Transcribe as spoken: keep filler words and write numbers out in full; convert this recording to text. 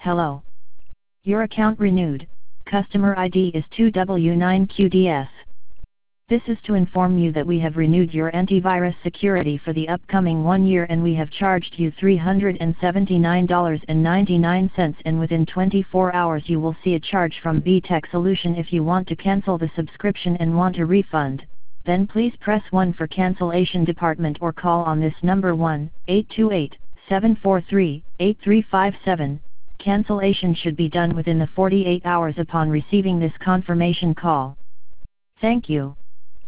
Hello. Your account renewed. Customer I D is two W nine Q D S. This is to inform you that we have renewed your antivirus security for the upcoming one year and we have charged you three hundred seventy-nine dollars and ninety-nine cents, and within twenty-four hours you will see a charge from B Tech Solution. If you want to cancel the subscription and want a refund, then please press one for cancellation department or call on this number one eight two eight, seven four three, eight three five seven. Cancellation should be done within the forty-eight hours upon receiving this confirmation call. Thank you.